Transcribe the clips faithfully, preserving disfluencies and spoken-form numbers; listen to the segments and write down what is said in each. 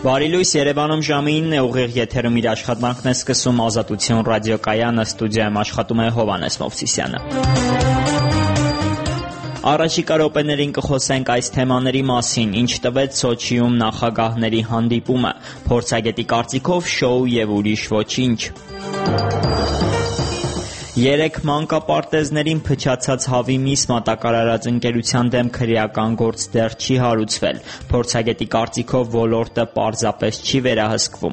Բարի լույս, Երևանում ժամը ինն է, ուղիղ եթերում իր աշխատանքն է սկսում Ազատություն ռադիոկայանը, ստուդիայում աշխատում է Հովհաննես Մովսիսյանը։ Առաջիկա րոպեներին կխոսենք այս թեմաների մասին, ինչ տվեց Սոչիում նախագահների հանդիպումը, փորձագետի կարծիքով շոու եւ ուրիշ ոչինչ։ Երեք մանկապարտեզներին փչացած հավի միս մատակարարած ընկերության դեմ քրեական գործ դեռ չի հարուցվել, փորձագետի կարծիքով ոլորտը պարզապես չի վերահսկվում։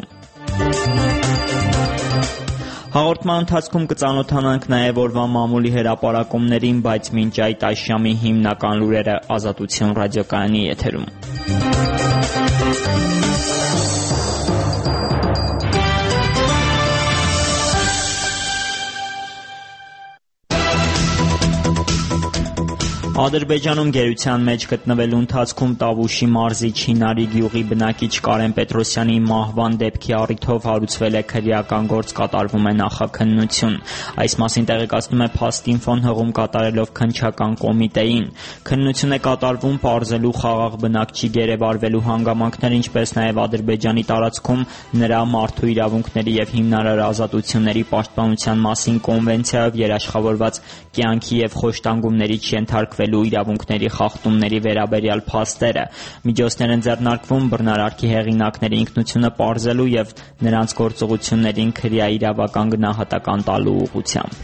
Հաղորդման ընթացքում կծանոթանանք նաև օրվա մամուլի հրապարակումներին, բայց մինչ այդ այժմի հիմնական լուրերը Ազատություն ռադիոկայանի եթերում։ Ադրբեջանում գերության մեջ գտնվելու ընթացքում Տավուշի մարզի Չինարի գյուղի բնակիչ Կարեն Պետրոսյանի մահվան դեպքի առիթով հարուցվել է քրեական գործ, կատարվում է նախաքննություն։ Այս մասին տեղեկացնում է Փաստինֆոն հղում կատարելով քննչական կոմիտեին։ Քննություն է կատարվում պարզելու խաղաղ բնակչի գերեվարվելու հանգամանքներ, ինչպես նաև Ադրբեջանի տարածքում նրա մարդու իրավունքների եւ հիմնարար ազատությունների պաշտպանության մասին կոնվենցիայով երաշխավորված կյանքի եւ խոշտանգումների չենթարկվելու իրավունքների խախտումների վերաբերյալ փաստերը։ Միջոցներ են ձեռնարկվում բռնարարքի հեղինակների ինքնությունը պարզելու եւ նրանց գործողություններին քրեա իրավական գնահատական տալու ուղղությամբ։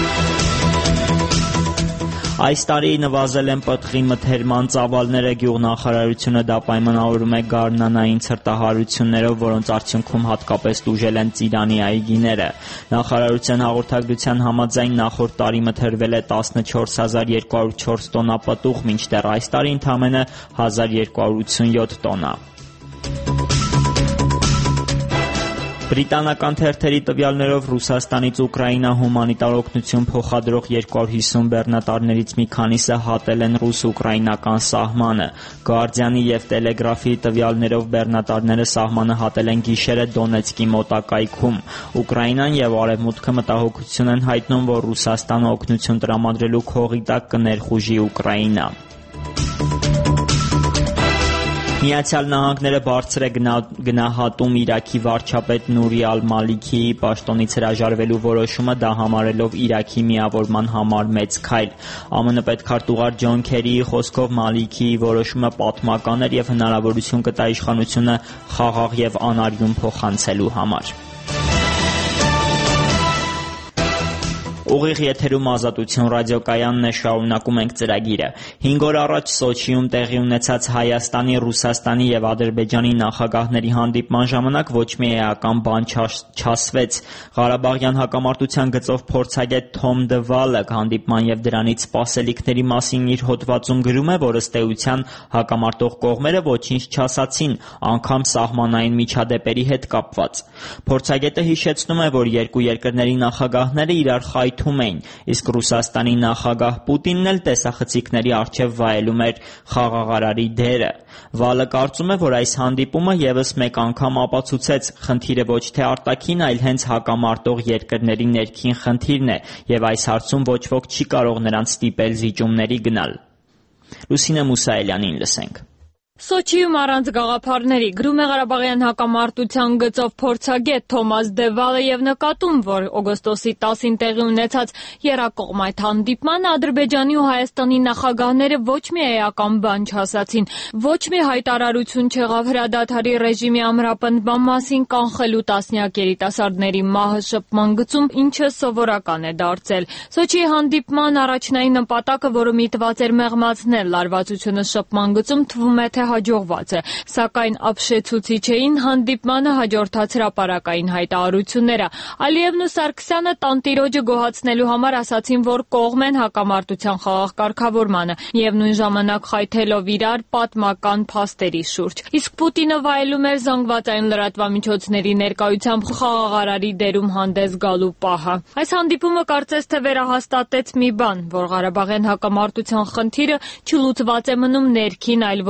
Այս տարի նվազել են պտղի մթերման ծավալները, գյուղնախարարությունը դա պայմանավորում է գարնանային ցրտահարություններով, որոնց արդյունքում հատկապես տուժել են ծիրանի այգիները։ Նախարարության հաղորդագրության համաձայն նախորդ տարի մթերվել է տասնչորս հազար երկու հարյուր չորս տոննա պտուղ, մինչդեռ այս տարի ընդամենը հազար երկու հարյուր ութսունյոթ տոննա։ Բրիտանական թերթերի տվյալներով Ռուսաստանից Ուկրաինա հումանիտար օգնություն փոխադրող երկու հարյուր հիսուն բեռնատարներից մի քանիսը հատել են ռուս-ուկրաինական սահմանը։ Գարդիանի եւ Տելեգրաֆի տվյալներով բեռնատարները սահմանը հատել են գիշերը Դոնեցկի մոտակայքում։ Ուկրաինան եւ Արևմուտքը մտահոգություն են հայտնում, որ Ռուսաստանը օգնություն տրամադրելու քողի տակ կներխուժի Ուկրաինա։ Միացյալ Նահանգները բարձր է գնահատում Իրաքի վարչապետ Նուրի Ալ-Մալիքիի պաշտոնից հրաժարվելու որոշումը, դա համարելով Իրաքի միավորման համար մեծ քայլ։ ԱՄՆ պետքարտուղար Ջոն Քերիի խոսքով Մալիքիի որոշումը պատմական էր եւ հնարավորություն կտա իշխանությունը խաղաղ եւ անարյուն փոխանցելու համար։ Ուղիղ եթերում Ազատություն ռադիոկայանն է, շարունակում ենք ծրագիրը։ Հինգ օր առաջ Սոչիում տեղի ունեցած Հայաստանի, Ռուսաստանի եւ Ադրբեջանի նախագահների հանդիպման ժամանակ ոչ մի էական բան չասվեց։ Ղարաբաղյան հակամարտության գծով փորձագետ Թոմ Դվալը հանդիպման եւ դրանից սպասելիքների մասին իր հոդվածում գրում է, որ ըստ էության հակամարտող կողմերը ոչինչ չասացին, անգամ սահմանային միջադեպերի հետ կապված։ Փորձագետը հիշեցնում է, որ երկու երկրների նախագահները իրար խայթում էին, իսկ Ռուսաստանի նախագահ Պուտինն էլ տեսախցիկների առջև վայելում էր խաղաղարարի դերը։ Վալը կարծում է, որ այս հանդիպումը եւս մեկ անգամ ապացուցեց, խնդիրը ոչ թե արտաքին, այլ հենց հակամարտող երկրների ներքին խնդիրն է, եւ այս հարցում ոչ ոք չի կարող նրանց ստիպել զիջումների գնալ։ Լուսինե Մուսայելյանին լսենք։ Սոչիում առանց գաղափարների գրում է Ղարաբաղյան հակամարտության գծով փորձագետ Թոմաս Դևալը եւ նկատում, որ օգոստոսի տասին տեղի ունեցած եռակողմ այդ հանդիպմանը Ադրբեջանի ու Հայաստանի նախագահները ոչ մի էական բան չասացին, ոչ մի հայտարարություն չեղավ հրադադարի ռեժիմի ամրապնդման մասին, կանխելու տասնյակ երիտասարդների մահը շփման գծում, ինչը սովորական է դարձել։ Սոչիի հանդիպման առաջնային նպատակը, որը միտված էր մեղմացնել լարվածությունը շփման գծում, թվում է թե հաջողված է, սակայն ապշեցուցիչ էին հանդիպմանը հաջորդած հրապարակային հայտարարությունները։ Ալիևն ու Սարգսյանը տանտիրոջը գոհացնելու համար ասացին, որ կողմ են հակամարտության խաղաղ կարգավորմանը եւ նույն ժամանակ խայթելով իրար պատմական փաստերի շուրջ։ Իսկ Պուտինը վայելում էր զանգվածային լրատվամիջոցների ներկայությամբ խաղաղարարի դերում հանդես գալու պահը։ Այս հանդիպումը կարծես թե վերահաստատեց մի բան, որ Ղարաբաղյան հակամարտության խնդիրը չլուծված է մնում ներքին, այլ ոչ թե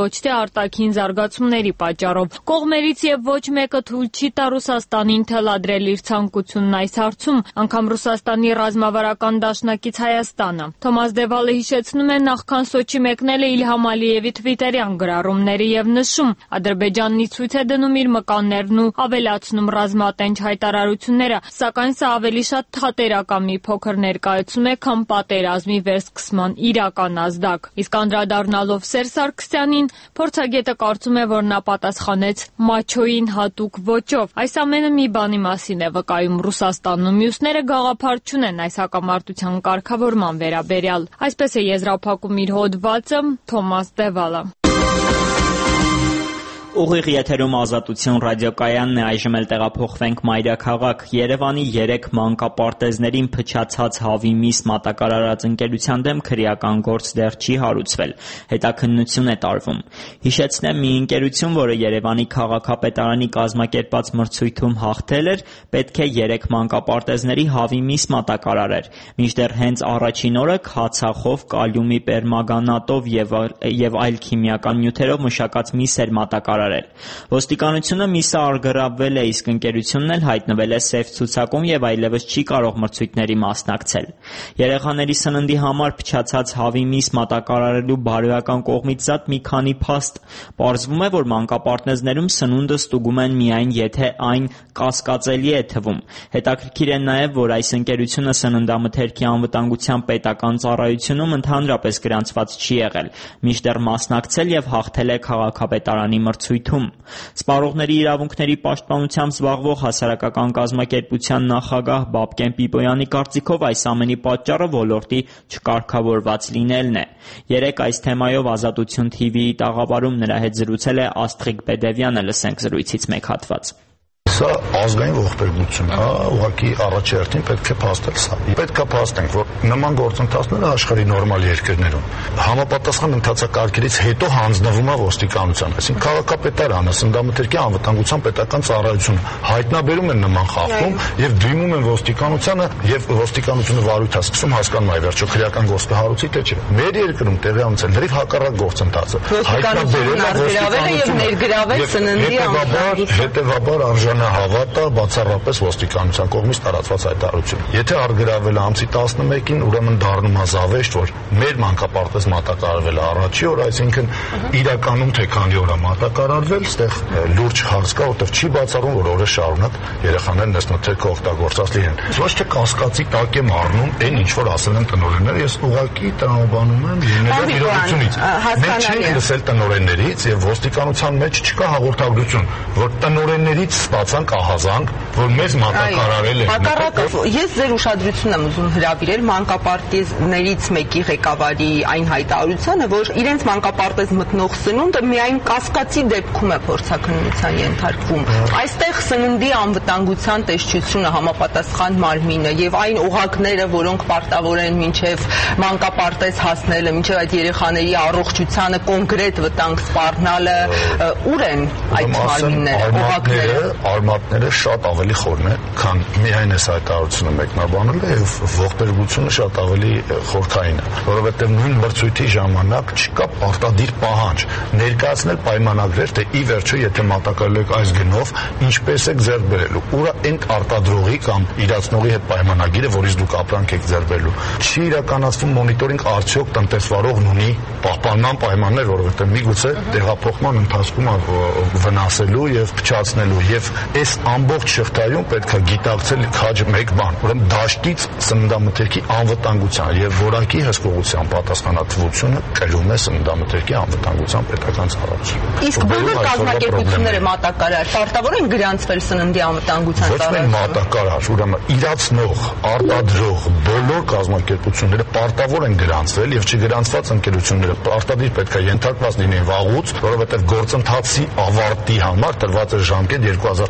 արտաքին զարգացումների պատճառով։ Կողմերից եւ ոչ մեկը թույլ չի տա Ռուսաստանին թելադրել իր ցանկությունն այս հարցում, անգամ Ռուսաստանի ռազմավարական դաշնակից Հայաստանը։ Թոմաս Դևալը հիշեցնում է նախքան Սոչի մեկնելը Իլհամ Ալիևի թվիտերյան գրառումները եւ նշում. Ադրբեջանն ի ցույց է դնում իր մկաններն ու ավելացնում ռազմատենչ հայտարարությունները, սակայն սա ավելի շատ թատերական մի փոքր ներկայացում է, քան պատերազմի վերսկսման իրական ազդակ։ Իսկ անդրադառնալով Սերժ Սարգսյանին, փորձագետը կարծում է, որ նա պատասխանեց մաչոյին հատուկ ոճով։ Այս ամենը մի բանի մասին է վկայում Ռուսաստանն ու մյուսները գաղափար չունեն այս հակամարտության կարգավորման վերաբերյալ։ Այսպես է եզրափակում իր հոդվածը Թոմաս Դևալը։ Ուղիղ եթերում Ազատություն ռադիոկայանն է, այժմ էլ տեղափոխվենք մայրաքաղաք։ Երևանի երեք մանկապարտեզներին փչացած հավի միս մատակարարած ընկերության դեմ քրեական գործ դեռ չի հարուցվել։ Հետաքննություն է տարվում։ Հիշեցնեմ, մի ընկերություն, որը Երևանի քաղաքապետարանի կազմակերպած մրցույթում հաղթել էր, պետք է երեք մանկապարտեզների հավի միս մատակարարեր, մինչդեռ հենց առաջին օրը քացախով, կալիումի պերմագանատով եւ այլ քիմիական նյութերով մշակած միս էր մատակարարել։ Ոստիկանությունը միսը արգրավվել է, իսկ ընկերությունն էլ հայտնվել է սև ցուցակում եւ այլևս չի կարող մրցույթների մասնակցել։ Երեխաների սննդի համար փչացած հավի միս մատակարարելու բարոյական կողմից զատ մի քանի փաստ։ Պարզվում է, որ մանկապարտեզներում սնունդը ստուգում են միայն եթե այն կասկածելի է թվում։ Հետաքրքիր է նաեւ, որ այս ընկերությունը սննդամթերքի անվտանգության պետական ծառայությունում ընդհանրապես գրանցված չի եղել, մինչդեռ մասնակցել եւ հաղթել է քաղաքապետարանի մրցույթում։ Սպառողների իրավունքների պաշտպանությամբ զբաղվող հասարակական կազմակերպության նախագահ Բաբկեն Պիպոյանի կարծիքով այս ամենի պատճառը ոլորտի չկարգավորված լինելն է։ Երեկ այս թեմայով Ազատություն թիվիի տաղավարում նրա հետ զրուցել է Աստղիկ Բեդևյանը, լսենք զրույցից մեկ հատված։ Սա ազգային ողբերգություն է, ուղղակի առաջերտին պետք է փաստել սա։ Պետք է փաստենք, որ նման գործընթացները աշխարհի նորմալ երկրներում համապատասխան ընթացակարգերից հետո հանձնվում է ոստիկանության, այսինքն քաղաքապետարանը, սննդամթերքի անվտանգության պետական ծառայությունը հայտնաբերում են նման խախտում եւ դիմում են ոստիկանությանը եւ ոստիկանությունը վարույթ է սկսում հասկանում է վերջո քրեական գործ կհարուցի թե չէ։ Մեր երկրում տեղի ունեցել լրիվ հակառակ գործընթացը։ Հայտնաբերել է ոստիկանությունը եւ ներգրավել սննդի անվտանգության հետեւաբար արժանա հավատա բացառապես ոստիկանության կողմից տարածված հայտարարություն։ Եթե արգրավել է ամսի տասնմեկին, ուրեմն դառնում է զավեշտ, որ մեր մանկապարտեզ մատակարարվել է առաջի օր, այսինքն իրականում թե քանի օր է մատակարարվել, այստեղ լուրջ հարց կա, որտեղ չի բացառում, որ օրը շարունակ երեխաներն ըստ մթերքը օգտագործած լինեն։ Ոչ թե կասկածի տակ եմ առնում այն, ինչ որ ասել են տնօրենները, ես ուղղակի տրամաբանում եմ ելնելով իրողությունից։ Մենք չենք լսել տնօրեններից եւ ոստիկանության մեջ չկա հաղորդագրություն, որ տնօրեններից ստացանք ահազանգ, որ մեզ մատակարարել են։ Հակառակը, ես ձեր ուշադրությունն եմ ուզում հրավիրել մանկապարտեզներից մեկի ղեկավարի այն հայտարարությանը, որ իրենց մանկապարտեզ մտնող սնունդը միայն կասկածի դեպքում է փորձաքննության ենթարկվում։ Այստեղ սննդի անվտանգության տեսչությունը համապատասխան մարմինը եւ այն օղակները, որոնք պարտավոր են մինչեւ մանկապարտեզ հասնելը, մինչեւ այդ երեխաների առողջությանը կոնկրետ վտանգ սպառնալը, ուր են այդ մարմինները, օղակները։ Արմատները շատ ավելի խորն է, քան միայն այս հայտարարությունը մեկնաբանելը եւ ողբերգությունը շատ ավելի խորքային է, որովհետեւ նույն մրցույթի ժամանակ չկա պարտադիր պահանջ ներկայացնել պայմանագրեր, թե ի վերջո եթե մատակարարել եք այս գնով, ինչպես եք ձեռք բերելու, ուրա այն արտադրողի կամ իրացնողի հետ պայմանագիրը, որից դուք ապրանք եք ձեռք բերելու։ Չի իրականացվում մոնիտորինգ, արդյոք տնտեսվարողն ունի պահպանման պայմաններ, որովհետեւ միգուցե տեղափոխման ընթացքում վնասելու եւ փչացնելու եւ այս ամբողջ շղթայում պետք է գիտակցել քաջ մեկ բան, ուրեմն դաշտից սննդամթերքի անվտանգության եւ որակի հսկողության պատասխանատվությունը կրում է սննդամթերքի անվտանգության պետական ծառայությունը։ Իսկ բոլոր կազմակերպությունները մատակարար պարտավոր են գրանցվել սննդի անվտանգության ծառայության։ Ոչ միայն մատակարար, ուրեմն իրացնող, արտադրող բոլոր կազմակերպությունները պարտավոր են գրանցվել եւ չգրանցված ընկերությունները պարտադիր պետք է ենթարկված լինեն վաղուց, որովհետեւ գործընթացի ավարտի համար տրված է ժամկետ երկու հազար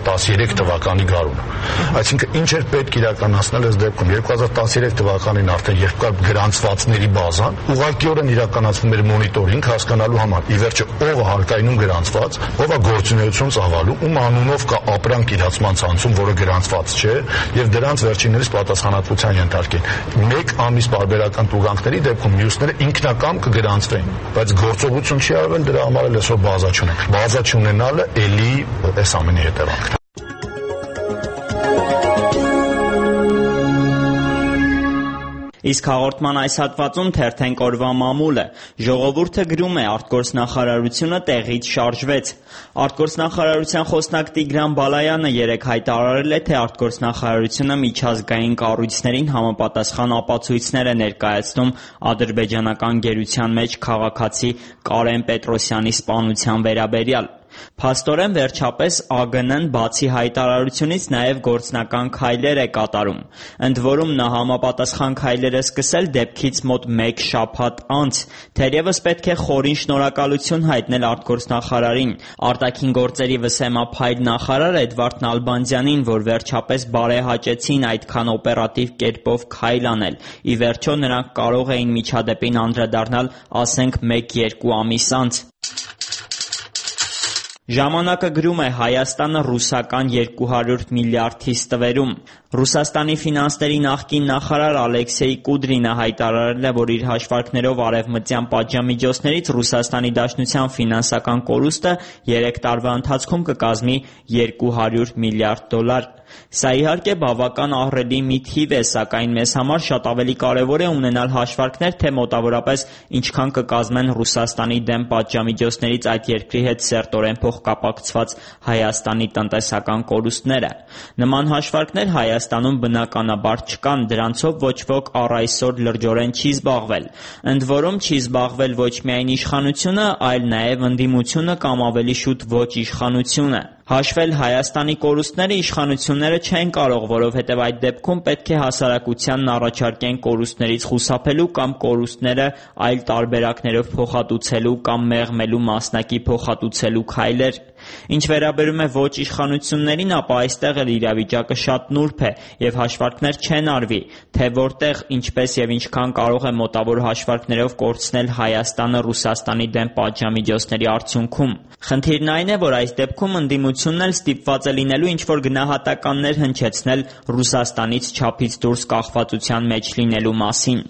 տասներեք թվականի գարունը։ Այսինքն ինչ էր պետք իրականացնել այս դեպքում երկու հազար տասներեք թվականին արդեն երբ կար գրանցվածների բազան, ուղղակիորեն իրականացվում էր մոնիտորինգ հասկանալու համար։ Ի վերջո ով է հարկայնում գրանցված, ով է գործունեություն ծավալում, ում անունով կա ապրանք իրացման ցանցում, որը գրանցված չէ, եւ դրանց վերջիններս պատասխանատվության ենթարկեն։ Մեկ ամիս բարբերական տուգանքների դեպքում մյուսները ինքնակամ կգրանցվեն, բայց գործողություն չի արվել, դրա համար էլ այսօր բազա չունենք։ Բազա չունենալը էլի այս ամենի հետևանքն է։ Իսկ հաղորդման այս հատվածում թերթենք օրվա մամուլը։ Ժողովուրդը գրում է արտգործնախարարությունը տեղից շարժվեց։ Արտգործնախարարության խոսնակ Տիգրան Բալայանը երեկ հայտարարել է, թե արտգործնախարարությունը միջազգային կառույցներին համապատասխան ապացույցներ է ներկայացնում ադրբեջանական գերության մեջ քաղաքացի Կարեն Պետրոսյանի սպանության վերաբերյալ։ Փաստորեն վերջապես ԱԳՆ-ն բացի հայտարարությունից նաև գործնական քայլեր է կատարում։ Ընդ որում նա համապատասխան քայլեր է սկսել դեպքից մոտ մեկ շաբաթ անց։ Թերևս պետք է խորին շնորհակալություն հայտնել արտգործնախարարին, արտաքին գործերի վսեմափայլ նախարար Էդվարդ Նալբանդյանին, որ վերջապես բարեհաճեցին այդքան օպերատիվ կերպով քայլ անել։ Ի վերջո նրանք կարող էին միջադեպին անդրադառնալ, ասենք, մեկ-երկու ամիս անց։ Ժամանակը գրում է Հայաստանը ռուսական երկու հարյուր միլիարդից տվերում։ Ռուսաստանի ֆինանսների նախկին նախարար Ալեքսեյ Կուդրինը հայտարարել է, որ իր հաշվարկներով արևմտյան պատժամիջոցներից Ռուսաստանի Դաշնության ֆինանսական կորուստը երեք տարվա ընթացքում կկազմի երկու հարյուր միլիարդ դոլար։ Սա իհարկե բավական ահռելի մի թիվ է, սակայն մեզ համար շատ ավելի կարևոր է ունենալ հաշվարկներ, թե մոտավորապես ինչքան կկազմեն Ռուսաստանի դեմ պատժամիջոցներից այդ երկրի հետ սերտորեն փոխկապակցված Հայաստանի տնտեսական կորուստները։ Նման հաշվարկներ Հայաստանում բնականաբար չկան, դրանցով ոչ ոք առ այսօր լրջորեն չի զբաղվել։ Ընդ որում չի զբաղվել ոչ միայն իշխանությունը, այլ նաև ընդդիմությունը կամ ավելի շուտ ոչ իշխանությունը։ Հաշվել Հայաստանի կորուստները իշխանությունները չեն կարող, որովհետև այդ դեպքում պետք է հասարակությանն առաջարկեն կորուստներից խուսափելու կամ կորուստները այլ տարբերակներով փոխհատուցելու կամ մեղմելու մասնակի փոխհատուցելու քայլեր։ Ինչ վերաբերում է ոչ իշխանություններին, ապա այստեղ էլ իրավիճակը շատ նուրբ է եւ հաշվարկներ չեն արվի, թե որտեղ, ինչպես եւ ինչքան կարող է մոտավոր հաշվարկներով կորցնել Հայաստանը Ռուսաստանի դեմ պատժամիջոցների արդյունքում։ Խնդիրն այն է, որ այս դեպքում ընդդիմությունն էլ ստիպված է լինելու ինչ-որ գնահատականներ հնչեցնել Ռուսաստանից չափից դուրս կախվածության մեջ լինելու մասին։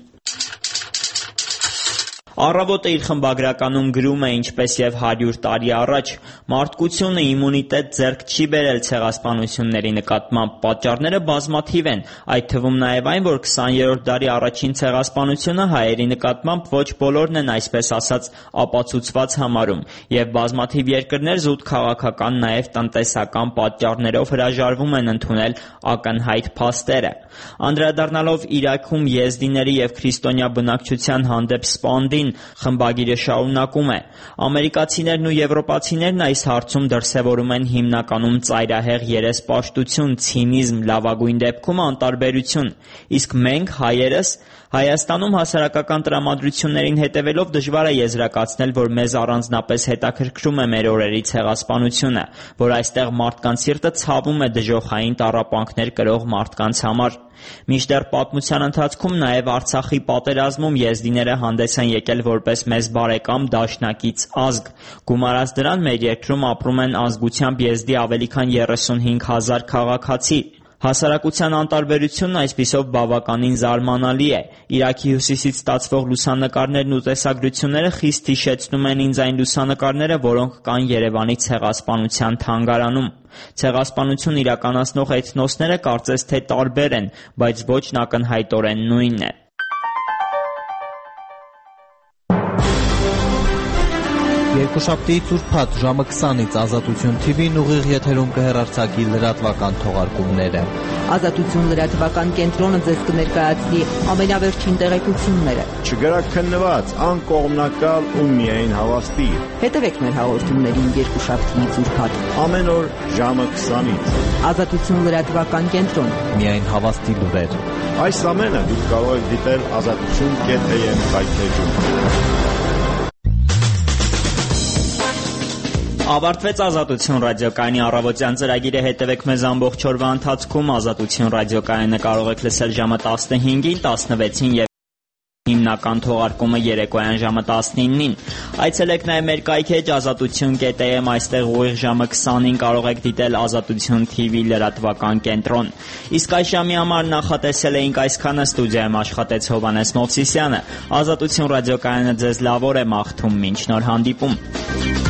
Առավոտը իր խմբագրականում գրում է, ինչպես եւ հարյուր տարի առաջ, մարդկությունը իմունիտետ ձեռք չի բերել ցեղասպանությունների նկատմամբ, պատճառները բազմաթիվ են, այդ թվում նաեւ այն, որ քսաներորդ դարի առաջին ցեղասպանությունը հայերի նկատմամբ ոչ բոլորն են այսպես ասած ապացուցված համարում, եւ բազմաթիվ երկրներ զուտ քաղաքական նաեւ տնտեսական պատճառներով հրաժարվում են ընդունել ակնհայտ փաստերը։ Անդրադառնալով Իրաքում եզդիների եւ քրիստոնյա բնակչության հանդեպ սպանդին, խմբագիրը շարունակում է. ամերիկացիներն ու եվրոպացիներն այս հարցում դրսևորում են հիմնականում ծայրահեղ երեսպաշտություն, ցինիզմ, լավագույն դեպքում անտարբերություն, իսկ մենք հայերս Հայաստանում հասարակական տրամադրություններին հետևելով դժվար է եզրակացնել, որ մեզ առանձնապես հետաքրքրում է մեր օրերի ցեղասպանությունը, որ այստեղ մարդկանց սիրտը ցավում է դժոխային տառապանքներ կրող մարդկանց համար։ Մինչդեռ պատմության ընթացքում նաև Արցախի պատերազմում եզդիները հանդես են եկել որպես մեզ բարեկամ դաշնակից ազգ։ Գումարած դրան մեր երկրում ապրում են ազգությամբ եզդի ավելի քան երեսունհինգ հազար քաղաքացի։ Հասարակության անտարբերությունն այսպիսով բավականին զարմանալի է։ Իրաքի հյուսիսից ստացվող լուսանկարներն ու տեսագրությունները խիստ հիշեցնում են ինձ այն լուսանկարները, որոնք կան Երևանի ցեղասպանության թանգարանում։ Ցեղասպանություն իրականացնող էթնոսները կարծես թե տարբեր են, բայց ոչ ակնհայտորեն նույնն է։ Երկուշաբթի ծուրփաթ ժամը քսանից Ազատություն թի վին ուղիղ եթերում կհեռարձակի լրատվական թողարկումները։ Ազատություն լրատվական կենտրոնը ձեզ կներկայացնի ամենավերջին տեղեկությունները։ Չգրաքննված, անկողմնակալ ու միայն հավաստի։ Հետևեք մեր հաղորդումներին երկուշաբթի ծուրփաթ ամեն օր ժամը քսանից։ Ազատություն լրատվական կենտրոն։ Միայն հավաստի լուրեր։ Այս ամենը դուք կարող եք դիտել ազատություն կետ am սայթերում։ Ավարտվեց Ազատություն ռադիոկայանի առավոտյան ծրագիրը, հետևեք մեզ ամբողջ օրվա ընթացքում։ Ազատություն ռադիոկայանը կարող եք լսել ժամը տասնհինգին, տասնվեցին եւ հիմնական թողարկումը երեկոյան ժամը տասնինին։ Այցելեք նաև մեր կայքեջ ազատություն կետ է էմ, այստեղ ուղիղ ժամը քսանին կարող եք դիտել Ազատություն թի վի լրատվական կենտրոն։ Իսկ այս ժամի համար նախատեսել էինք այսքանը, ստուդիայում աշխատեց Հովհաննես Մովսիսյանը։ Ազատություն ռադիոկայանը ձեզ լավ օր է մաղթում, մինչ նոր հանդիպում։